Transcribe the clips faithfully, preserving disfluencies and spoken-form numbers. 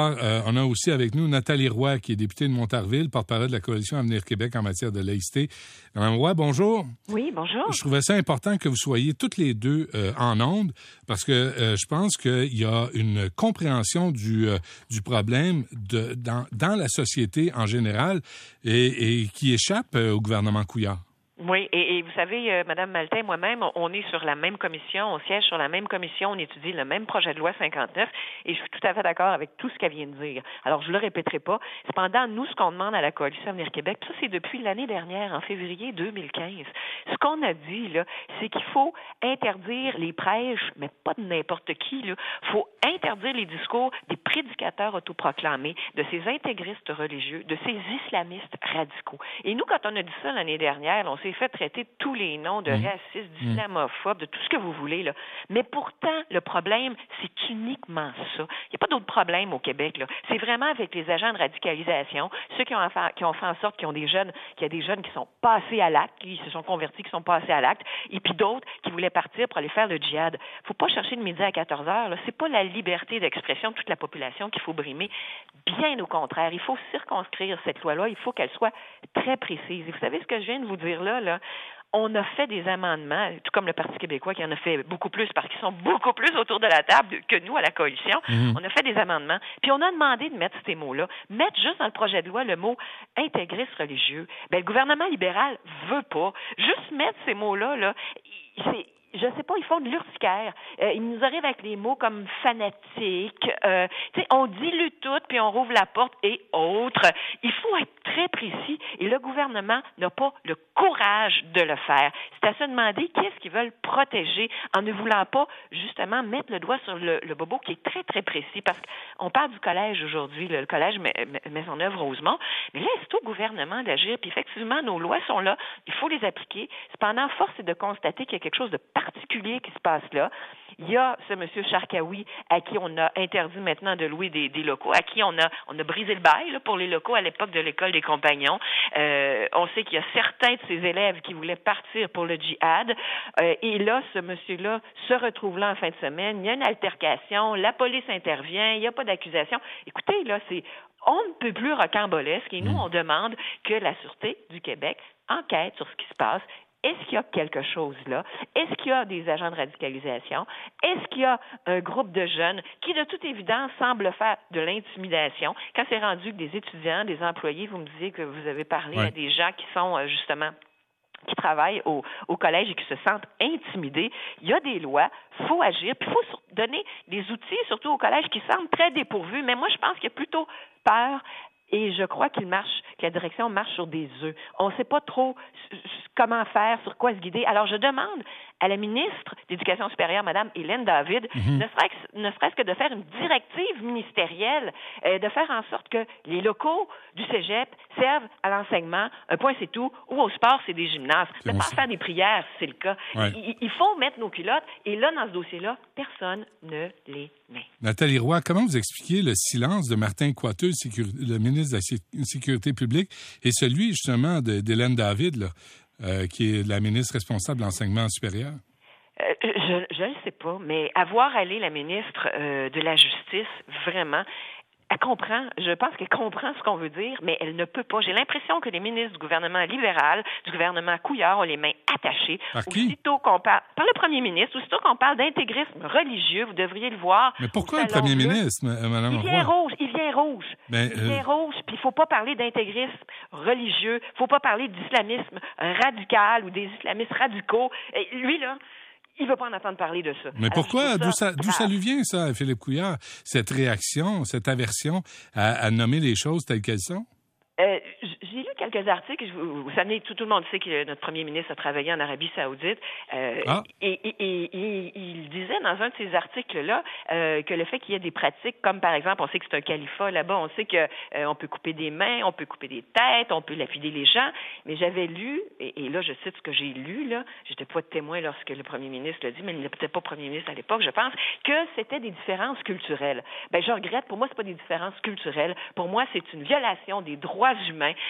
Euh, on a aussi avec nous Nathalie Roy, qui est députée de Montarville, porte-parole de la Coalition Avenir Québec en matière de laïcité. Madame Roy, bonjour. Oui, bonjour. Je trouvais ça important que vous soyez toutes les deux euh, en ondes, parce que euh, je pense qu'il y a une compréhension du, euh, du problème de, dans, dans la société en général et, et qui échappe euh, au gouvernement Couillard. Oui, et, et vous savez, euh, Mme Maltais et moi-même, on, on est sur la même commission, on siège sur la même commission, on étudie le même projet de loi cinquante-neuf, et je suis tout à fait d'accord avec tout ce qu'elle vient de dire. Alors, je ne le répéterai pas. Cependant, nous, ce qu'on demande à la Coalition Avenir Québec, ça, c'est depuis l'année dernière, en février deux mille quinze. Ce qu'on a dit, là, c'est qu'il faut interdire les prêches, mais pas de n'importe qui, là. Il faut interdire les discours des prédicateurs autoproclamés, de ces intégristes religieux, de ces islamistes radicaux. Et nous, quand on a dit ça l'année dernière, on s'est fait traiter de tous les noms de mmh. racistes, d'islamophobes, de tout ce que vous voulez, là. Mais pourtant, le problème, c'est uniquement ça. Il n'y a pas d'autre problème au Québec, là. C'est vraiment avec les agents de radicalisation, ceux qui ont, fait, qui ont fait en sorte qu'il y a des jeunes, qu'il y a des jeunes qui sont passés à l'acte, qui se sont convertis, qui sont passés à l'acte, et puis d'autres qui voulaient partir pour aller faire le djihad. Il ne faut pas chercher de midi à quatorze heures, là. C'est pas la liberté d'expression de toute la population qu'il faut brimer. Bien au contraire, il faut circonscrire cette loi-là, il faut qu'elle soit très précise. Et vous savez ce que je viens de vous dire là, là? On a fait des amendements, tout comme le Parti québécois qui en a fait beaucoup plus, parce qu'ils sont beaucoup plus autour de la table que nous à la coalition. Mmh. On a fait des amendements, puis on a demandé de mettre ces mots-là, mettre juste dans le projet de loi le mot « intégriste religieux ». Ben, le gouvernement libéral veut pas. Juste mettre ces mots-là, là, c'est... Je sais pas, ils font de l'urticaire. Euh, ils nous arrivent avec les mots comme fanatique. Euh, tu sais, on dilue tout, puis on rouvre la porte et autres. Il faut être très précis. Et le gouvernement n'a pas le courage de le faire. C'est à se demander qu'est-ce qu'ils veulent protéger en ne voulant pas, justement, mettre le doigt sur le, le bobo qui est très, très précis. Parce qu'on parle du collège aujourd'hui, le collège Maisonneuve-Rosemont. Mais là, c'est au gouvernement d'agir. Puis effectivement, nos lois sont là. Il faut les appliquer. Cependant, force est de constater qu'il y a quelque chose de particulier qui se passe là. Il y a ce monsieur Charkaoui à qui on a interdit maintenant de louer des, des locaux, à qui on a on a brisé le bail là, pour les locaux à l'époque de l'école des compagnons. Euh, on sait qu'il y a certains de ces élèves qui voulaient partir pour le djihad. Euh, et là, ce monsieur-là se retrouve là en fin de semaine. Il y a une altercation, la police intervient, il n'y a pas d'accusation. Écoutez, là, c'est on ne peut plus rocambolesque et nous, on demande que la Sûreté du Québec enquête sur ce qui se passe. Est-ce qu'il y a quelque chose là? Est-ce qu'il y a des agents de radicalisation? Est-ce qu'il y a un groupe de jeunes qui, de toute évidence, semble faire de l'intimidation? Quand c'est rendu que des étudiants, des employés, vous me disiez que vous avez parlé ouais. à des gens qui sont euh, justement qui travaillent au, au collège et qui se sentent intimidés. Il y a des lois, il faut agir, puis il faut donner des outils, surtout au collège, qui semblent très dépourvus. Mais moi, je pense qu'il y a plutôt peur. Et je crois qu'il marche, que la direction marche sur des œufs. On ne sait pas trop comment faire, sur quoi se guider. Alors, je demande à la ministre d'Éducation supérieure, Mme Hélène David, mm-hmm. ne, serait-ce, ne serait-ce que de faire une directive ministérielle, euh, de faire en sorte que les locaux du cégep servent à l'enseignement, un point c'est tout, ou au sport, c'est des gymnases. Ne pas faire des prières, si c'est le cas. Ouais. Il, il faut mettre nos culottes, et là, dans ce dossier-là, personne ne les met. Nathalie Roy, comment vous expliquez le silence de Martin Coiteux, le ministre de la Sécurité publique, et celui, justement, de, d'Hélène David, là, euh, qui est la ministre responsable de l'enseignement supérieur? Euh, je ne sais pas, mais à voir aller la ministre euh, de la Justice, vraiment... Elle comprend, je pense qu'elle comprend ce qu'on veut dire, mais elle ne peut pas. J'ai l'impression que les ministres du gouvernement libéral, du gouvernement Couillard, ont les mains attachées. Par qui? Aussitôt qu'on parle, par le premier ministre, aussitôt qu'on parle d'intégrisme religieux, vous devriez le voir. Mais pourquoi le premier ministre, Mme Il vient rouge, il vient rouge. Ben, il vient euh... rouge, puis il ne faut pas parler d'intégrisme religieux, il ne faut pas parler d'islamisme radical ou des islamistes radicaux. Et lui, là, il ne veut pas en entendre parler de ça. Mais alors, pourquoi? D'où ça, d'où ça lui vient, ça, Philippe Couillard? Cette réaction, cette aversion à, à nommer les choses telles qu'elles sont? Euh, j'ai lu quelques articles. Vous, vous savez, tout, tout le monde sait que notre premier ministre a travaillé en Arabie Saoudite. Euh, ah. et, et, et, et il disait dans un de ces articles-là euh, que le fait qu'il y ait des pratiques, comme par exemple, on sait que c'est un califat là-bas, on sait qu'on euh, peut couper des mains, on peut couper des têtes, on peut lapider les gens. Mais j'avais lu, et, et là, je cite ce que j'ai lu, là, j'étais pas témoin lorsque le premier ministre l'a dit, mais il n'était pas premier ministre à l'époque, je pense, que c'était des différences culturelles. Ben, je regrette, pour moi, c'est pas des différences culturelles. Pour moi, c'est une violation des droits humains, des droits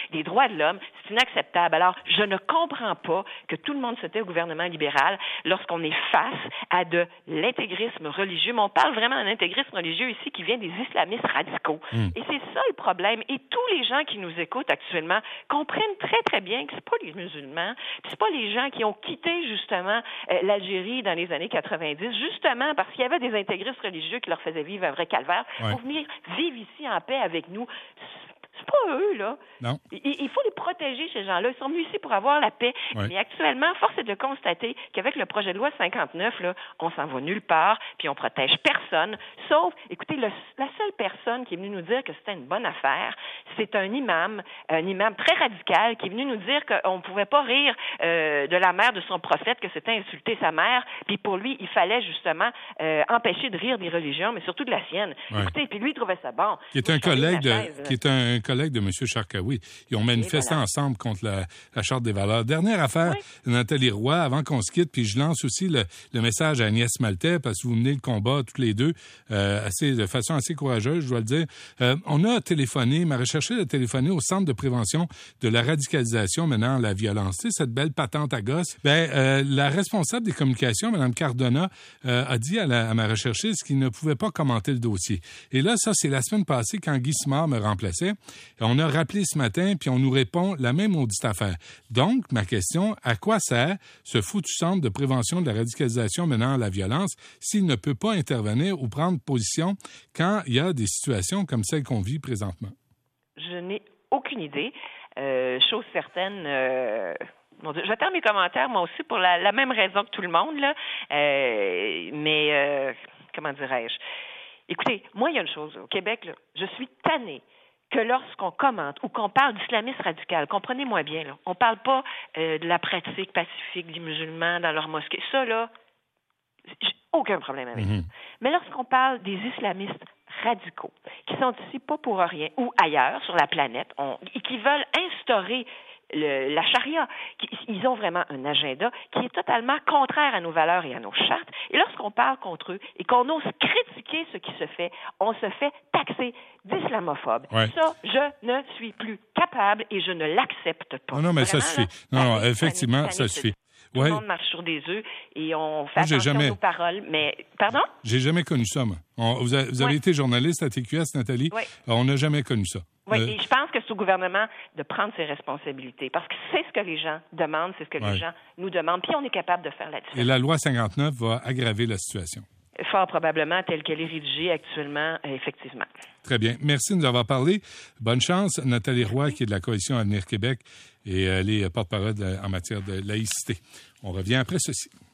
de l'homme, c'est inacceptable. Alors, je ne comprends pas que tout le monde se tait au gouvernement libéral lorsqu'on est face à de l'intégrisme religieux. Mais on parle vraiment d'un intégrisme religieux ici qui vient des islamistes radicaux. Mm. Et c'est ça le problème. Et tous les gens qui nous écoutent actuellement comprennent très, très bien que c'est pas les musulmans, c'est pas les gens qui ont quitté, justement, euh, l'Algérie dans les années quatre-vingt-dix, justement parce qu'il y avait des intégristes religieux qui leur faisaient vivre un vrai calvaire, ouais. pour venir vivre ici en paix avec nous. C'est pas eux, là. Non. Il, il faut les protéger, ces gens-là. Ils sont venus ici pour avoir la paix. Oui. Mais actuellement, force est de constater qu'avec le projet de loi cinquante-neuf, là, on s'en va nulle part, puis on protège personne, sauf, écoutez, le, la seule personne qui est venue nous dire que c'était une bonne affaire, c'est un imam, un imam très radical, qui est venu nous dire qu'on ne pouvait pas rire euh, de la mère de son prophète, que c'était insulter sa mère, puis pour lui, il fallait justement euh, empêcher de rire des religions, mais surtout de la sienne. Oui. Écoutez, puis lui, il trouvait ça bon. Qui est un collègue de, chaise, qui est un collègue de M. Charkaoui. Ils ont manifesté voilà. ensemble contre la, la Charte des valeurs. Dernière affaire, oui. Nathalie Roy, avant qu'on se quitte, puis je lance aussi le, le message à Agnès Maltais, parce que vous menez le combat tous les deux, euh, assez, de façon assez courageuse, je dois le dire. Euh, on a téléphoné, m'a recherché de téléphoner au Centre de prévention de la radicalisation menant à la violence. Tu sais, cette belle patente à gosse. Ben, euh, la responsable des communications, Mme Cardona, euh, a dit à, la, à ma recherchiste qu'il ne pouvait pas commenter le dossier. Et là, ça, c'est la semaine passée, quand Guy Simard me remplaçait. On a rappelé ce matin, puis on nous répond la même maudite affaire. Donc, ma question, à quoi sert ce foutu centre de prévention de la radicalisation menant à la violence s'il ne peut pas intervenir ou prendre position quand il y a des situations comme celle qu'on vit présentement? Je n'ai aucune idée. Euh, chose certaine... Euh... Bon, je vais faire mes commentaires, moi aussi, pour la, la même raison que tout le monde, là. Euh, mais, euh, comment dirais-je? Écoutez, moi, il y a une chose. Au Québec, là, je suis tannée que lorsqu'on commente ou qu'on parle d'islamisme radical, comprenez-moi bien, là, on ne parle pas euh, de la pratique pacifique des musulmans dans leur mosquée. Ça, là, j'ai aucun problème avec mm-hmm. ça. Mais lorsqu'on parle des islamistes radicaux, qui sont ici pas pour rien, ou ailleurs sur la planète, on, et qui veulent instaurer Le, la charia, qui, ils ont vraiment un agenda qui est totalement contraire à nos valeurs et à nos chartes. Et lorsqu'on parle contre eux et qu'on ose critiquer ce qui se fait, on se fait taxer d'islamophobe. Ouais. Ça, je ne suis plus capable et je ne l'accepte pas. Non, non, mais vraiment, ça suffit. Là, non, non, effectivement, ça suffit. Tout ouais. le monde marche sur des œufs et on fait moi, attention jamais... à nos paroles. Mais, pardon? J'ai jamais connu ça, moi. On, vous, a, vous avez ouais. été journaliste à T Q S, Nathalie. Ouais. On n'a jamais connu ça. Oui, euh... et je pense que c'est au gouvernement de prendre ses responsabilités parce que c'est ce que les gens demandent, c'est ce que ouais. les gens nous demandent, puis on est capable de faire la différence. Et la loi cinquante-neuf va aggraver la situation. Fort probablement, telle qu'elle est rédigée actuellement, effectivement. Très bien. Merci de nous avoir parlé. Bonne chance, Nathalie Roy, qui est de la Coalition Avenir Québec, et elle est porte-parole en matière de laïcité. On revient après ceci.